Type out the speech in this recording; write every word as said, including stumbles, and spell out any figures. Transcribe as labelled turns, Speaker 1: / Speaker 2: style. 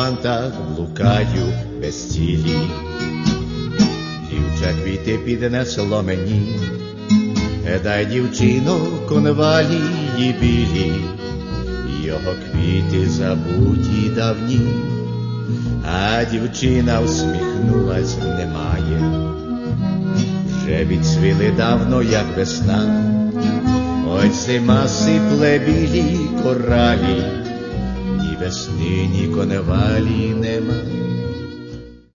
Speaker 1: романтах блукаю без цілі. Дівча квіти піднесло мені, дай дівчино конвалії білі, його квіти забуті давні, а дівчина всміхнулась, немає. Вже відцвіли давно, як весна, ось зима сипле білі коралі, ні весни, ні конвалії нема.